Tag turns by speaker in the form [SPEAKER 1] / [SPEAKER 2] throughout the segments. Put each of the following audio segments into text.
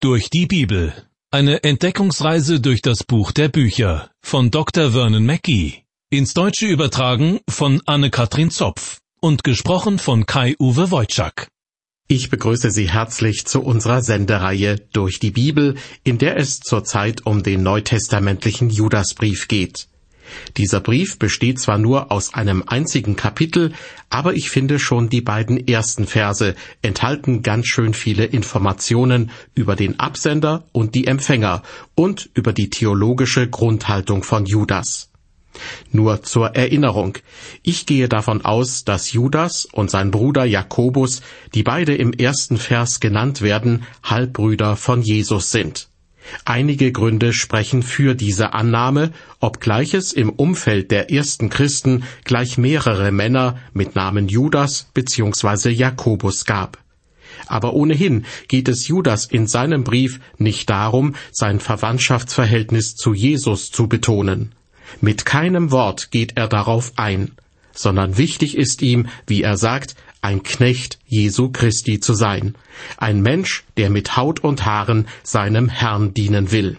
[SPEAKER 1] Durch die Bibel. Eine Entdeckungsreise durch das Buch der Bücher von Dr. Vernon Mackey. Ins Deutsche übertragen von Anne-Katrin Zopf und gesprochen von Kai-Uwe Wojczak.
[SPEAKER 2] Ich begrüße Sie herzlich zu unserer Sendereihe Durch die Bibel, in der es zurzeit um den neutestamentlichen Judasbrief geht. Dieser Brief besteht zwar nur aus einem einzigen Kapitel, aber ich finde schon die beiden ersten Verse enthalten ganz schön viele Informationen über den Absender und die Empfänger und über die theologische Grundhaltung von Judas. Nur zur Erinnerung, ich gehe davon aus, dass Judas und sein Bruder Jakobus, die beide im ersten Vers genannt werden, Halbbrüder von Jesus sind. Einige Gründe sprechen für diese Annahme, obgleich es im Umfeld der ersten Christen gleich mehrere Männer mit Namen Judas bzw. Jakobus gab. Aber ohnehin geht es Judas in seinem Brief nicht darum, sein Verwandtschaftsverhältnis zu Jesus zu betonen. Mit keinem Wort geht er darauf ein, sondern wichtig ist ihm, wie er sagt, ein Knecht Jesu Christi zu sein, ein Mensch, der mit Haut und Haaren seinem Herrn dienen will.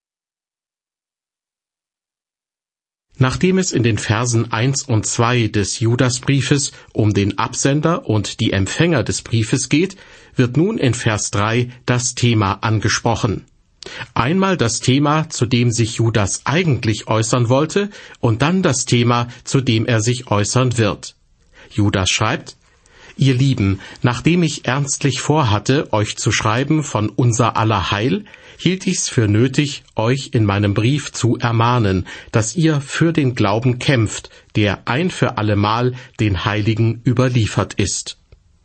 [SPEAKER 2] Nachdem es in den Versen 1 und 2 des Judasbriefes um den Absender und die Empfänger des Briefes geht, wird nun in Vers 3 das Thema angesprochen. Einmal das Thema, zu dem sich Judas eigentlich äußern wollte, und dann das Thema, zu dem er sich äußern wird. Judas schreibt: Ihr Lieben, nachdem ich ernstlich vorhatte, euch zu schreiben von unser aller Heil, hielt ich's für nötig, euch in meinem Brief zu ermahnen, dass ihr für den Glauben kämpft, der ein für allemal den Heiligen überliefert ist.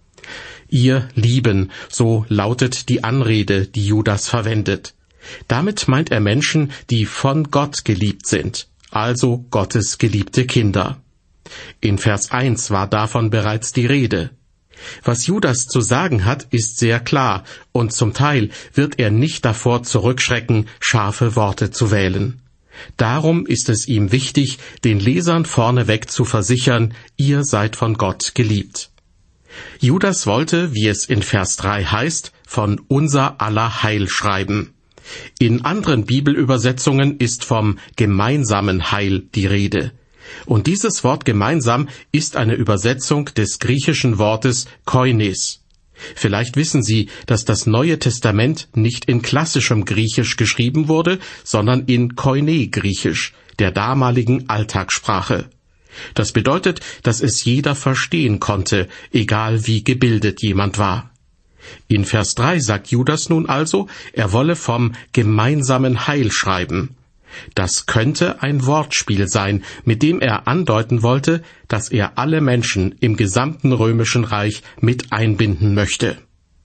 [SPEAKER 2] Ihr Lieben, so lautet die Anrede, die Judas verwendet. Damit meint er Menschen, die von Gott geliebt sind, also Gottes geliebte Kinder. In Vers 1 war davon bereits die Rede. Was Judas zu sagen hat, ist sehr klar, und zum Teil wird er nicht davor zurückschrecken, scharfe Worte zu wählen. Darum ist es ihm wichtig, den Lesern vorneweg zu versichern, ihr seid von Gott geliebt. Judas wollte, wie es in Vers 3 heißt, von unser aller Heil schreiben. In anderen Bibelübersetzungen ist vom gemeinsamen Heil die Rede. Und dieses Wort gemeinsam ist eine Übersetzung des griechischen Wortes koines. Vielleicht wissen Sie, dass das Neue Testament nicht in klassischem Griechisch geschrieben wurde, sondern in Koine-Griechisch, der damaligen Alltagssprache. Das bedeutet, dass es jeder verstehen konnte, egal wie gebildet jemand war. In Vers 3 sagt Judas nun also, er wolle vom gemeinsamen Heil schreiben. Das könnte ein Wortspiel sein, mit dem er andeuten wollte, dass er alle Menschen im gesamten römischen Reich mit einbinden möchte.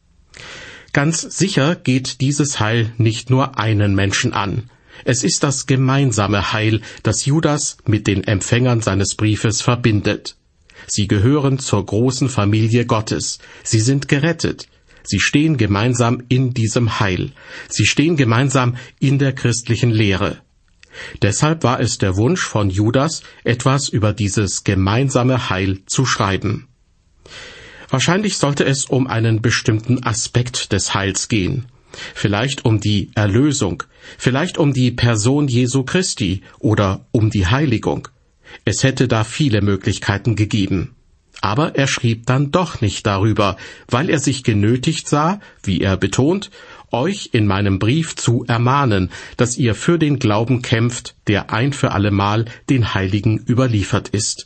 [SPEAKER 2] Ganz sicher geht dieses Heil nicht nur einen Menschen an. Es ist das gemeinsame Heil, das Judas mit den Empfängern seines Briefes verbindet. Sie gehören zur großen Familie Gottes. Sie sind gerettet. Sie stehen gemeinsam in diesem Heil. Sie stehen gemeinsam in der christlichen Lehre. Deshalb war es der Wunsch von Judas, etwas über dieses gemeinsame Heil zu schreiben. Wahrscheinlich sollte es um einen bestimmten Aspekt des Heils gehen. Vielleicht um die Erlösung, vielleicht um die Person Jesu Christi oder um die Heiligung. Es hätte da viele Möglichkeiten gegeben. Aber er schrieb dann doch nicht darüber, weil er sich genötigt sah, wie er betont, euch in meinem Brief zu ermahnen, dass ihr für den Glauben kämpft, der ein für allemal den Heiligen überliefert ist.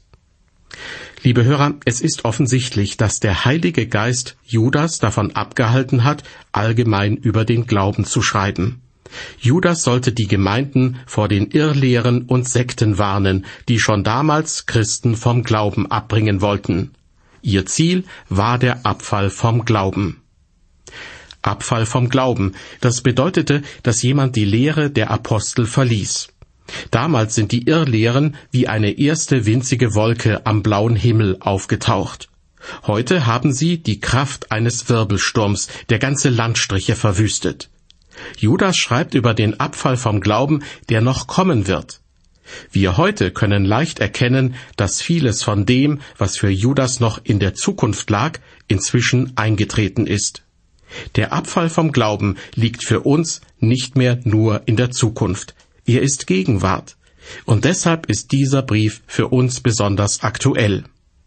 [SPEAKER 2] Liebe Hörer, es ist offensichtlich, dass der Heilige Geist Judas davon abgehalten hat, allgemein über den Glauben zu schreiben. Judas sollte die Gemeinden vor den Irrlehren und Sekten warnen, die schon damals Christen vom Glauben abbringen wollten. Ihr Ziel war der Abfall vom Glauben. Abfall vom Glauben, das bedeutete, dass jemand die Lehre der Apostel verließ. Damals sind die Irrlehren wie eine erste winzige Wolke am blauen Himmel aufgetaucht. Heute haben sie die Kraft eines Wirbelsturms, der ganze Landstriche verwüstet. Judas schreibt über den Abfall vom Glauben, der noch kommen wird. Wir heute können leicht erkennen, dass vieles von dem, was für Judas noch in der Zukunft lag, inzwischen eingetreten ist. Der Abfall vom Glauben liegt für uns nicht mehr nur in der Zukunft. Er ist Gegenwart. Und deshalb ist dieser Brief für uns besonders aktuell.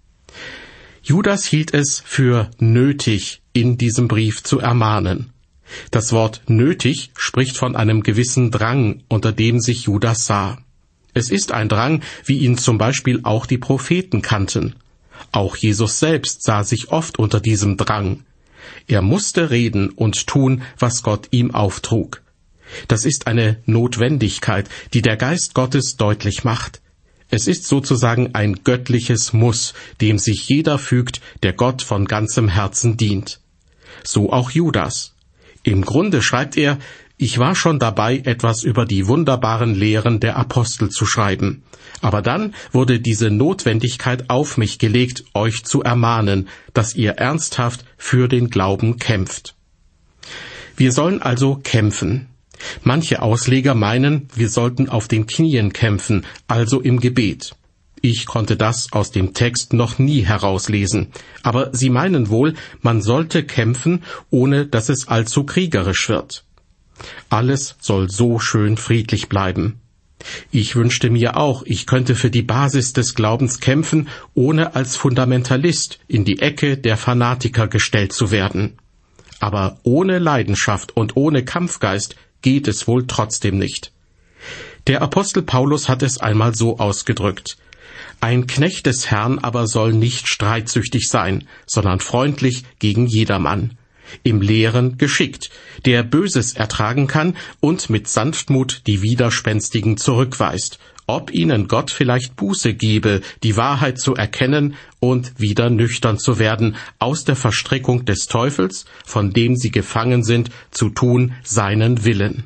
[SPEAKER 2] Judas hielt es für nötig, in diesem Brief zu ermahnen. Das Wort nötig spricht von einem gewissen Drang, unter dem sich Judas sah. Es ist ein Drang, wie ihn zum Beispiel auch die Propheten kannten. Auch Jesus selbst sah sich oft unter diesem Drang. Er musste reden und tun, was Gott ihm auftrug. Das ist eine Notwendigkeit, die der Geist Gottes deutlich macht. Es ist sozusagen ein göttliches Muss, dem sich jeder fügt, der Gott von ganzem Herzen dient. So auch Judas. Im Grunde schreibt er, ich war schon dabei, etwas über die wunderbaren Lehren der Apostel zu schreiben. Aber dann wurde diese Notwendigkeit auf mich gelegt, euch zu ermahnen, dass ihr ernsthaft für den Glauben kämpft. Wir sollen also kämpfen. Manche Ausleger meinen, wir sollten auf den Knien kämpfen, also im Gebet. Ich konnte das aus dem Text noch nie herauslesen, aber sie meinen wohl, man sollte kämpfen, ohne dass es allzu kriegerisch wird. Alles soll so schön friedlich bleiben. Ich wünschte mir auch, ich könnte für die Basis des Glaubens kämpfen, ohne als Fundamentalist in die Ecke der Fanatiker gestellt zu werden. Aber ohne Leidenschaft und ohne Kampfgeist geht es wohl trotzdem nicht. Der Apostel Paulus hat es einmal so ausgedrückt: Ein Knecht des Herrn aber soll nicht streitsüchtig sein, sondern freundlich gegen jedermann, im Lehren geschickt, der Böses ertragen kann und mit Sanftmut die Widerspenstigen zurückweist, ob ihnen Gott vielleicht Buße gebe, die Wahrheit zu erkennen und wieder nüchtern zu werden, aus der Verstrickung des Teufels, von dem sie gefangen sind, zu tun seinen Willen.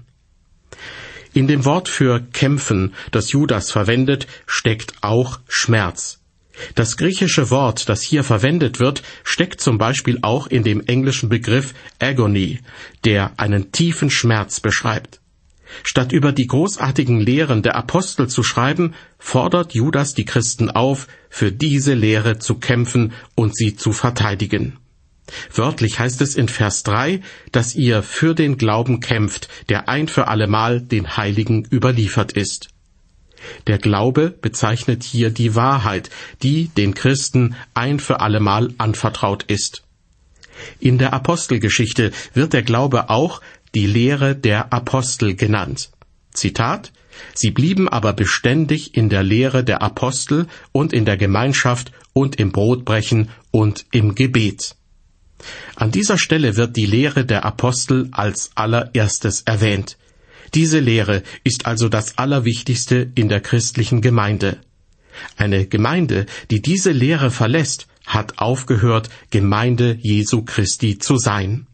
[SPEAKER 2] In dem Wort für kämpfen, das Judas verwendet, steckt auch Schmerz. Das griechische Wort, das hier verwendet wird, steckt zum Beispiel auch in dem englischen Begriff Agony, der einen tiefen Schmerz beschreibt. Statt über die großartigen Lehren der Apostel zu schreiben, fordert Judas die Christen auf, für diese Lehre zu kämpfen und sie zu verteidigen. Wörtlich heißt es in Vers 3, dass ihr für den Glauben kämpft, der ein für allemal den Heiligen überliefert ist. Der Glaube bezeichnet hier die Wahrheit, die den Christen ein für allemal anvertraut ist. In der Apostelgeschichte wird der Glaube auch die Lehre der Apostel genannt. Zitat: Sie blieben aber beständig in der Lehre der Apostel und in der Gemeinschaft und im Brotbrechen und im Gebet. An dieser Stelle wird die Lehre der Apostel als allererstes erwähnt. Diese Lehre ist also das Allerwichtigste in der christlichen Gemeinde. Eine Gemeinde, die diese Lehre verlässt, hat aufgehört, Gemeinde Jesu Christi zu sein.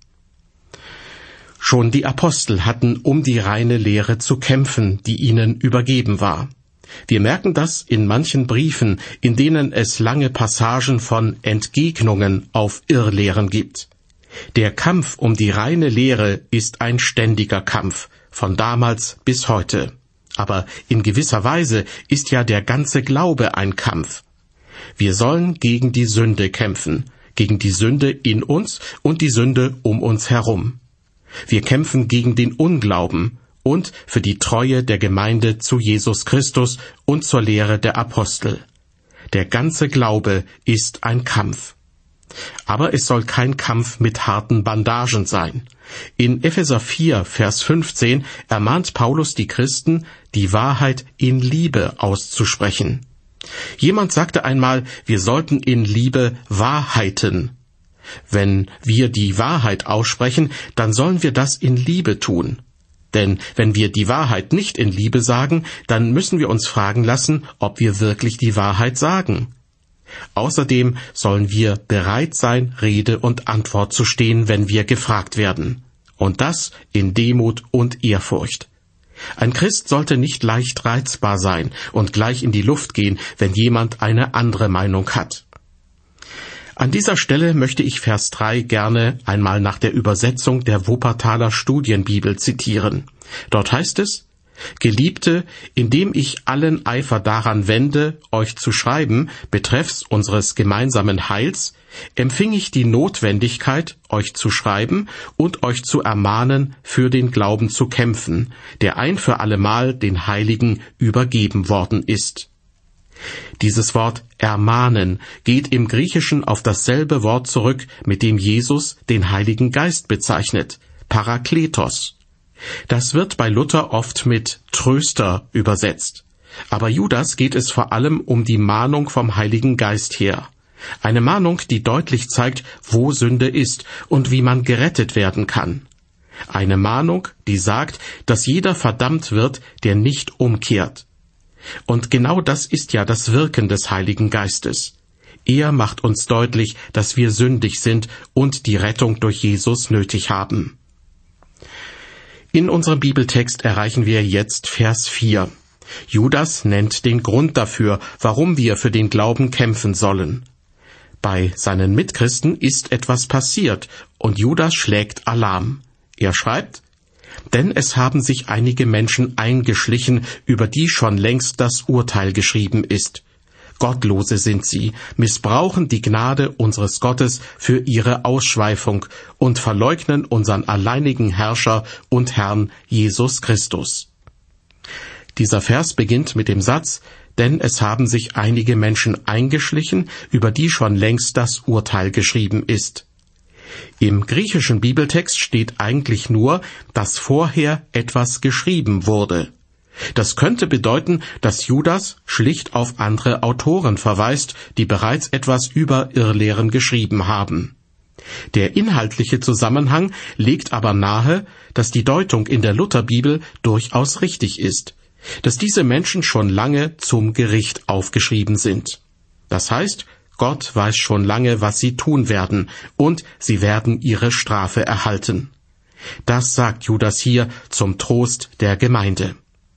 [SPEAKER 2] Schon die Apostel hatten um die reine Lehre zu kämpfen, die ihnen übergeben war. Wir merken das in manchen Briefen, in denen es lange Passagen von Entgegnungen auf Irrlehren gibt. Der Kampf um die reine Lehre ist ein ständiger Kampf, von damals bis heute. Aber in gewisser Weise ist ja der ganze Glaube ein Kampf. Wir sollen gegen die Sünde kämpfen, gegen die Sünde in uns und die Sünde um uns herum. Wir kämpfen gegen den Unglauben und für die Treue der Gemeinde zu Jesus Christus und zur Lehre der Apostel. Der ganze Glaube ist ein Kampf. Aber es soll kein Kampf mit harten Bandagen sein. In Epheser 4, Vers 15 ermahnt Paulus die Christen, die Wahrheit in Liebe auszusprechen. Jemand sagte einmal, wir sollten in Liebe wahrheiten. Wenn wir die Wahrheit aussprechen, dann sollen wir das in Liebe tun. Denn wenn wir die Wahrheit nicht in Liebe sagen, dann müssen wir uns fragen lassen, ob wir wirklich die Wahrheit sagen. Außerdem sollen wir bereit sein, Rede und Antwort zu stehen, wenn wir gefragt werden. Und das in Demut und Ehrfurcht. Ein Christ sollte nicht leicht reizbar sein und gleich in die Luft gehen, wenn jemand eine andere Meinung hat. An dieser Stelle möchte ich Vers 3 gerne einmal nach der Übersetzung der Wuppertaler Studienbibel zitieren. Dort heißt es: Geliebte, indem ich allen Eifer daran wende, euch zu schreiben, betreffs unseres gemeinsamen Heils, empfing ich die Notwendigkeit, euch zu schreiben und euch zu ermahnen, für den Glauben zu kämpfen, der ein für allemal den Heiligen übergeben worden ist. Dieses Wort ermahnen geht im Griechischen auf dasselbe Wort zurück, mit dem Jesus den Heiligen Geist bezeichnet, Parakletos. Das wird bei Luther oft mit Tröster übersetzt. Aber Judas geht es vor allem um die Mahnung vom Heiligen Geist her. Eine Mahnung, die deutlich zeigt, wo Sünde ist und wie man gerettet werden kann. Eine Mahnung, die sagt, dass jeder verdammt wird, der nicht umkehrt. Und genau das ist ja das Wirken des Heiligen Geistes. Er macht uns deutlich, dass wir sündig sind und die Rettung durch Jesus nötig haben. In unserem Bibeltext erreichen wir jetzt Vers 4. Judas nennt den Grund dafür, warum wir für den Glauben kämpfen sollen. Bei seinen Mitchristen ist etwas passiert und Judas schlägt Alarm. Er schreibt: Denn es haben sich einige Menschen eingeschlichen, über die schon längst das Urteil geschrieben ist. Gottlose sind sie, missbrauchen die Gnade unseres Gottes für ihre Ausschweifung und verleugnen unseren alleinigen Herrscher und Herrn Jesus Christus. Dieser Vers beginnt mit dem Satz: Denn es haben sich einige Menschen eingeschlichen, über die schon längst das Urteil geschrieben ist. Im griechischen Bibeltext steht eigentlich nur, dass vorher etwas geschrieben wurde. Das könnte bedeuten, dass Judas schlicht auf andere Autoren verweist, die bereits etwas über Irrlehren geschrieben haben. Der inhaltliche Zusammenhang legt aber nahe, dass die Deutung in der Lutherbibel durchaus richtig ist, dass diese Menschen schon lange zum Gericht aufgeschrieben sind. Das heißt, Gott weiß schon lange, was sie tun werden, und sie werden ihre Strafe erhalten. Das sagt Judas hier zum Trost der Gemeinde.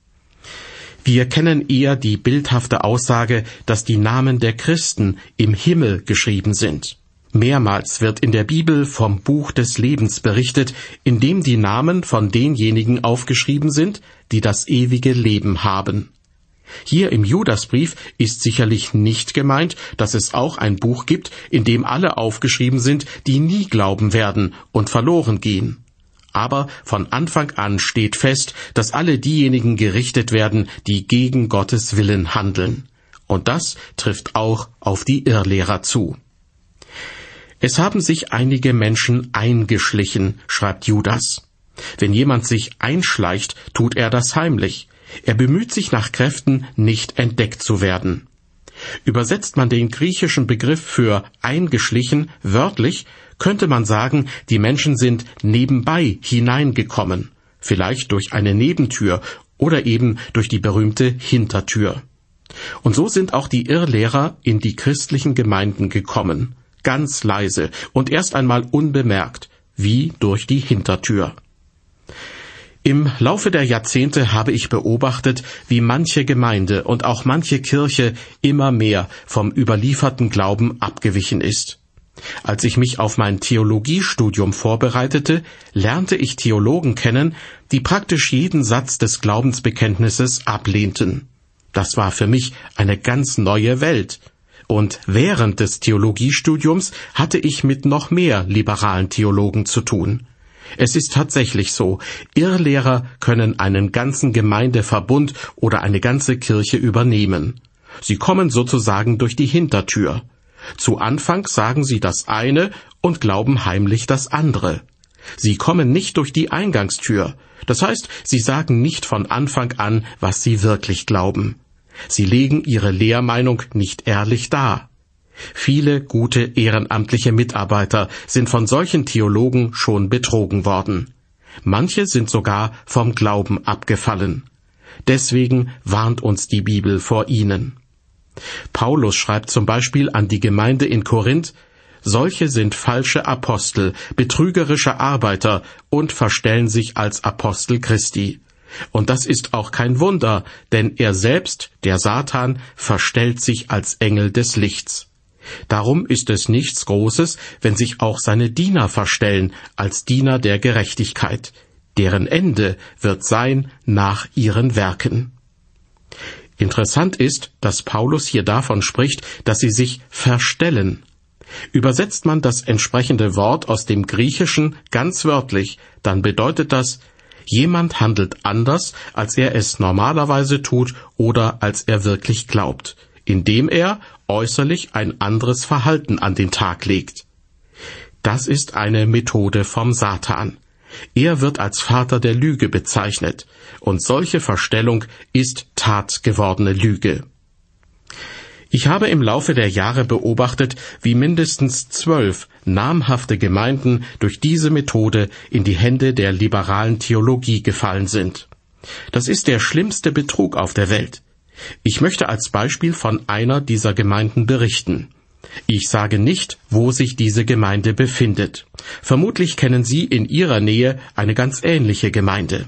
[SPEAKER 2] Wir kennen eher die bildhafte Aussage, dass die Namen der Christen im Himmel geschrieben sind. Mehrmals wird in der Bibel vom Buch des Lebens berichtet, in dem die Namen von denjenigen aufgeschrieben sind, die das ewige Leben haben. Hier im Judasbrief ist sicherlich nicht gemeint, dass es auch ein Buch gibt, in dem alle aufgeschrieben sind, die nie glauben werden und verloren gehen. Aber von Anfang an steht fest, dass alle diejenigen gerichtet werden, die gegen Gottes Willen handeln. Und das trifft auch auf die Irrlehrer zu. Es haben sich einige Menschen eingeschlichen, schreibt Judas. Wenn jemand sich einschleicht, tut er das heimlich. Er bemüht sich nach Kräften, nicht entdeckt zu werden. Übersetzt man den griechischen Begriff für eingeschlichen wörtlich, könnte man sagen, die Menschen sind nebenbei hineingekommen, vielleicht durch eine Nebentür oder eben durch die berühmte Hintertür. Und so sind auch die Irrlehrer in die christlichen Gemeinden gekommen, ganz leise und erst einmal unbemerkt, wie durch die Hintertür. Im Laufe der Jahrzehnte habe ich beobachtet, wie manche Gemeinde und auch manche Kirche immer mehr vom überlieferten Glauben abgewichen ist. Als ich mich auf mein Theologiestudium vorbereitete, lernte ich Theologen kennen, die praktisch jeden Satz des Glaubensbekenntnisses ablehnten. Das war für mich eine ganz neue Welt. Und während des Theologiestudiums hatte ich mit noch mehr liberalen Theologen zu tun. Es ist tatsächlich so, Irrlehrer können einen ganzen Gemeindeverbund oder eine ganze Kirche übernehmen. Sie kommen sozusagen durch die Hintertür. Zu Anfang sagen sie das eine und glauben heimlich das andere. Sie kommen nicht durch die Eingangstür. Das heißt, sie sagen nicht von Anfang an, was sie wirklich glauben. Sie legen ihre Lehrmeinung nicht ehrlich dar. Viele gute ehrenamtliche Mitarbeiter sind von solchen Theologen schon betrogen worden. Manche sind sogar vom Glauben abgefallen. Deswegen warnt uns die Bibel vor ihnen. Paulus schreibt zum Beispiel an die Gemeinde in Korinth: Solche sind falsche Apostel, betrügerische Arbeiter und verstellen sich als Apostel Christi. Und das ist auch kein Wunder, denn er selbst, der Satan, verstellt sich als Engel des Lichts. Darum ist es nichts Großes, wenn sich auch seine Diener verstellen als Diener der Gerechtigkeit. Deren Ende wird sein nach ihren Werken. Interessant ist, dass Paulus hier davon spricht, dass sie sich verstellen. Übersetzt man das entsprechende Wort aus dem Griechischen ganz wörtlich, dann bedeutet das: Jemand handelt anders, als er es normalerweise tut oder als er wirklich glaubt, indem er äußerlich ein anderes Verhalten an den Tag legt. Das ist eine Methode vom Satan. Er wird als Vater der Lüge bezeichnet, und solche Verstellung ist tatgewordene Lüge. Ich habe im Laufe der Jahre beobachtet, wie mindestens 12 namhafte Gemeinden durch diese Methode in die Hände der liberalen Theologie gefallen sind. Das ist der schlimmste Betrug auf der Welt. Ich möchte als Beispiel von einer dieser Gemeinden berichten. Ich sage nicht, wo sich diese Gemeinde befindet. Vermutlich kennen Sie in Ihrer Nähe eine ganz ähnliche Gemeinde.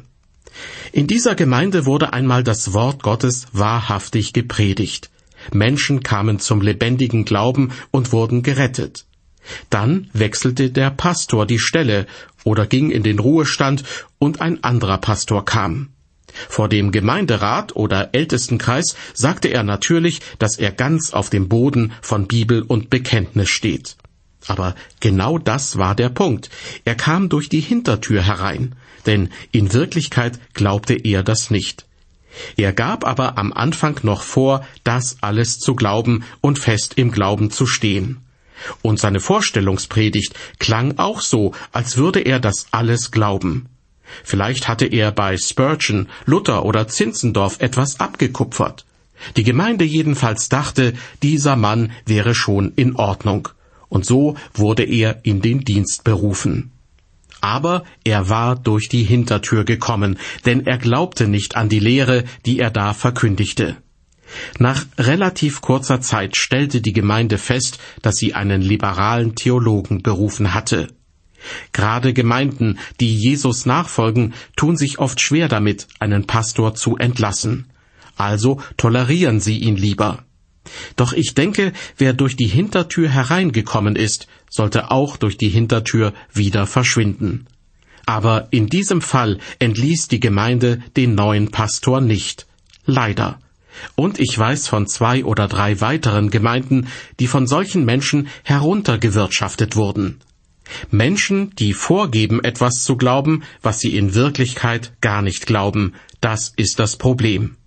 [SPEAKER 2] In dieser Gemeinde wurde einmal das Wort Gottes wahrhaftig gepredigt. Menschen kamen zum lebendigen Glauben und wurden gerettet. Dann wechselte der Pastor die Stelle oder ging in den Ruhestand und ein anderer Pastor kam. Vor dem Gemeinderat oder Ältestenkreis sagte er natürlich, dass er ganz auf dem Boden von Bibel und Bekenntnis steht. Aber genau das war der Punkt. Er kam durch die Hintertür herein, denn in Wirklichkeit glaubte er das nicht. Er gab aber am Anfang noch vor, das alles zu glauben und fest im Glauben zu stehen. Und seine Vorstellungspredigt klang auch so, als würde er das alles glauben. Vielleicht hatte er bei Spurgeon, Luther oder Zinzendorf etwas abgekupfert. Die Gemeinde jedenfalls dachte, dieser Mann wäre schon in Ordnung. Und so wurde er in den Dienst berufen. Aber er war durch die Hintertür gekommen, denn er glaubte nicht an die Lehre, die er da verkündigte. Nach relativ kurzer Zeit stellte die Gemeinde fest, dass sie einen liberalen Theologen berufen hatte. Gerade Gemeinden, die Jesus nachfolgen, tun sich oft schwer damit, einen Pastor zu entlassen. Also tolerieren sie ihn lieber. Doch ich denke, wer durch die Hintertür hereingekommen ist, sollte auch durch die Hintertür wieder verschwinden. Aber in diesem Fall entließ die Gemeinde den neuen Pastor nicht. Leider. Und ich weiß von 2 oder 3 weiteren Gemeinden, die von solchen Menschen heruntergewirtschaftet wurden. Menschen, die vorgeben, etwas zu glauben, was sie in Wirklichkeit gar nicht glauben, das ist das Problem.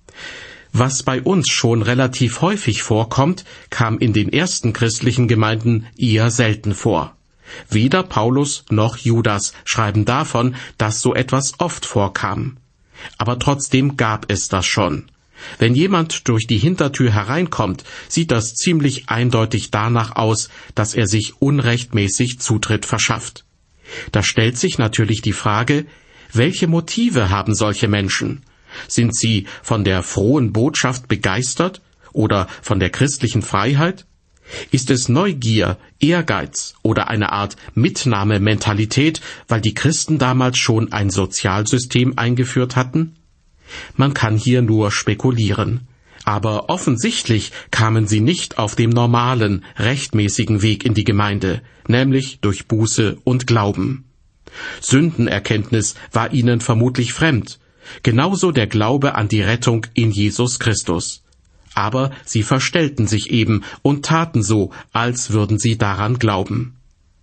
[SPEAKER 2] Was bei uns schon relativ häufig vorkommt, kam in den ersten christlichen Gemeinden eher selten vor. Weder Paulus noch Judas schreiben davon, dass so etwas oft vorkam. Aber trotzdem gab es das schon. Wenn jemand durch die Hintertür hereinkommt, sieht das ziemlich eindeutig danach aus, dass er sich unrechtmäßig Zutritt verschafft. Da stellt sich natürlich die Frage, welche Motive haben solche Menschen? Sind sie von der frohen Botschaft begeistert oder von der christlichen Freiheit? Ist es Neugier, Ehrgeiz oder eine Art Mitnahmementalität, weil die Christen damals schon ein Sozialsystem eingeführt hatten? Man kann hier nur spekulieren. Aber offensichtlich kamen sie nicht auf dem normalen, rechtmäßigen Weg in die Gemeinde, nämlich durch Buße und Glauben. Sündenerkenntnis war ihnen vermutlich fremd, genauso der Glaube an die Rettung in Jesus Christus. Aber sie verstellten sich eben und taten so, als würden sie daran glauben.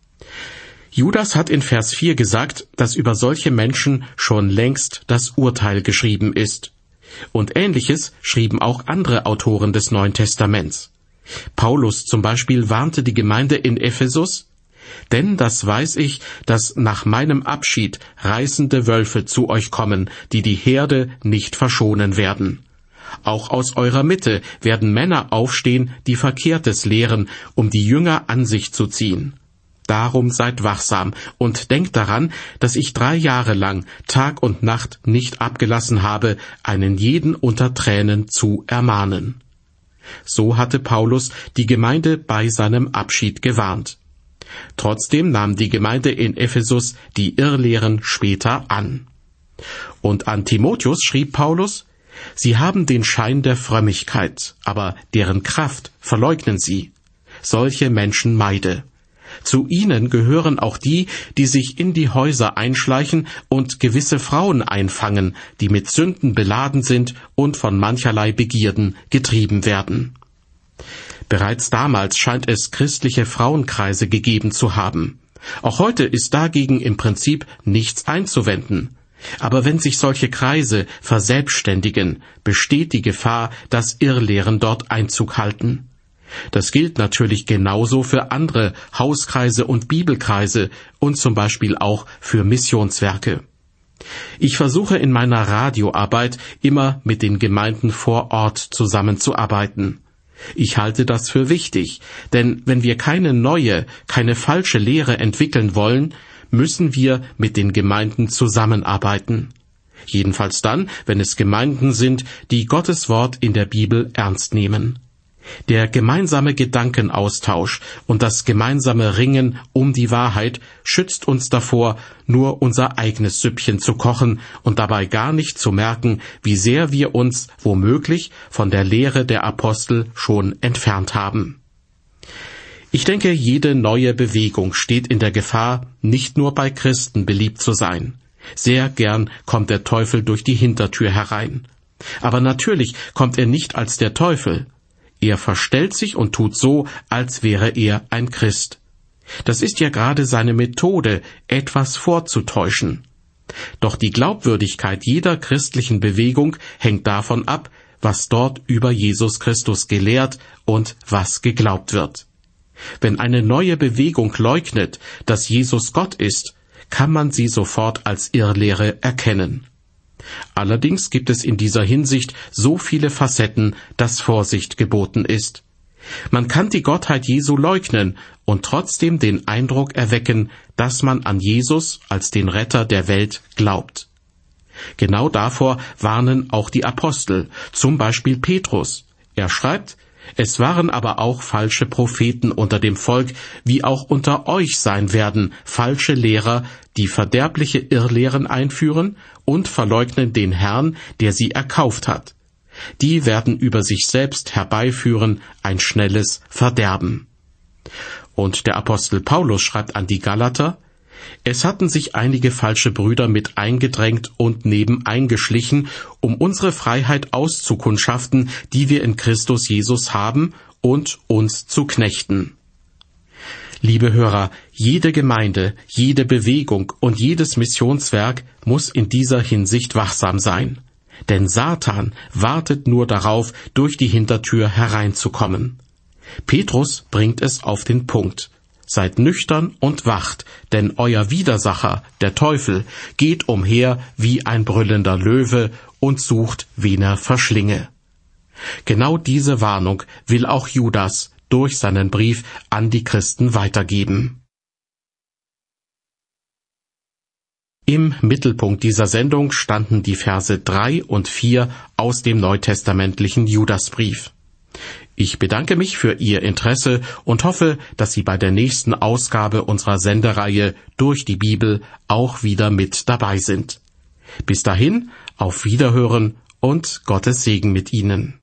[SPEAKER 2] Judas hat in Vers 4 gesagt, dass über solche Menschen schon längst das Urteil geschrieben ist. Und Ähnliches schrieben auch andere Autoren des Neuen Testaments. Paulus zum Beispiel warnte die Gemeinde in Ephesus: Denn das weiß ich, dass nach meinem Abschied reißende Wölfe zu euch kommen, die die Herde nicht verschonen werden. Auch aus eurer Mitte werden Männer aufstehen, die Verkehrtes lehren, um die Jünger an sich zu ziehen. Darum seid wachsam und denkt daran, dass ich 3 Jahre lang Tag und Nacht nicht abgelassen habe, einen jeden unter Tränen zu ermahnen. So hatte Paulus die Gemeinde bei seinem Abschied gewarnt. Trotzdem nahm die Gemeinde in Ephesus die Irrlehren später an. Und an Timotheus schrieb Paulus: Sie haben den Schein der Frömmigkeit, aber deren Kraft verleugnen sie. Solche Menschen meide. Zu ihnen gehören auch die, die sich in die Häuser einschleichen und gewisse Frauen einfangen, die mit Sünden beladen sind und von mancherlei Begierden getrieben werden. Bereits damals scheint es christliche Frauenkreise gegeben zu haben. Auch heute ist dagegen im Prinzip nichts einzuwenden. Aber wenn sich solche Kreise verselbstständigen, besteht die Gefahr, dass Irrlehren dort Einzug halten. Das gilt natürlich genauso für andere Hauskreise und Bibelkreise und zum Beispiel auch für Missionswerke. Ich versuche in meiner Radioarbeit immer mit den Gemeinden vor Ort zusammenzuarbeiten. Ich halte das für wichtig, denn wenn wir keine neue, keine falsche Lehre entwickeln wollen, müssen wir mit den Gemeinden zusammenarbeiten. Jedenfalls dann, wenn es Gemeinden sind, die Gottes Wort in der Bibel ernst nehmen. Der gemeinsame Gedankenaustausch und das gemeinsame Ringen um die Wahrheit schützt uns davor, nur unser eigenes Süppchen zu kochen und dabei gar nicht zu merken, wie sehr wir uns womöglich von der Lehre der Apostel schon entfernt haben. Ich denke, jede neue Bewegung steht in der Gefahr, nicht nur bei Christen beliebt zu sein. Sehr gern kommt der Teufel durch die Hintertür herein. Aber natürlich kommt er nicht als der Teufel. Er verstellt sich und tut so, als wäre er ein Christ. Das ist ja gerade seine Methode, etwas vorzutäuschen. Doch die Glaubwürdigkeit jeder christlichen Bewegung hängt davon ab, was dort über Jesus Christus gelehrt und was geglaubt wird. Wenn eine neue Bewegung leugnet, dass Jesus Gott ist, kann man sie sofort als Irrlehre erkennen. Allerdings gibt es in dieser Hinsicht so viele Facetten, dass Vorsicht geboten ist. Man kann die Gottheit Jesu leugnen und trotzdem den Eindruck erwecken, dass man an Jesus als den Retter der Welt glaubt. Genau davor warnen auch die Apostel, zum Beispiel Petrus. Er schreibt: Es waren aber auch falsche Propheten unter dem Volk, wie auch unter euch sein werden falsche Lehrer, die verderbliche Irrlehren einführen und verleugnen den Herrn, der sie erkauft hat. Die werden über sich selbst herbeiführen ein schnelles Verderben. Und der Apostel Paulus schreibt an die Galater: Es hatten sich einige falsche Brüder mit eingedrängt und nebeneingeschlichen, um unsere Freiheit auszukundschaften, die wir in Christus Jesus haben, und uns zu knechten. Liebe Hörer, jede Gemeinde, jede Bewegung und jedes Missionswerk muss in dieser Hinsicht wachsam sein. Denn Satan wartet nur darauf, durch die Hintertür hereinzukommen. Petrus bringt es auf den Punkt. Seid nüchtern und wacht, denn euer Widersacher, der Teufel, geht umher wie ein brüllender Löwe und sucht, wen er verschlinge. Genau diese Warnung will auch Judas durch seinen Brief an die Christen weitergeben. Im Mittelpunkt dieser Sendung standen die Verse 3 und 4 aus dem neutestamentlichen Judasbrief. Ich bedanke mich für Ihr Interesse und hoffe, dass Sie bei der nächsten Ausgabe unserer Sendereihe Durch die Bibel auch wieder mit dabei sind. Bis dahin, auf Wiederhören und Gottes Segen mit Ihnen.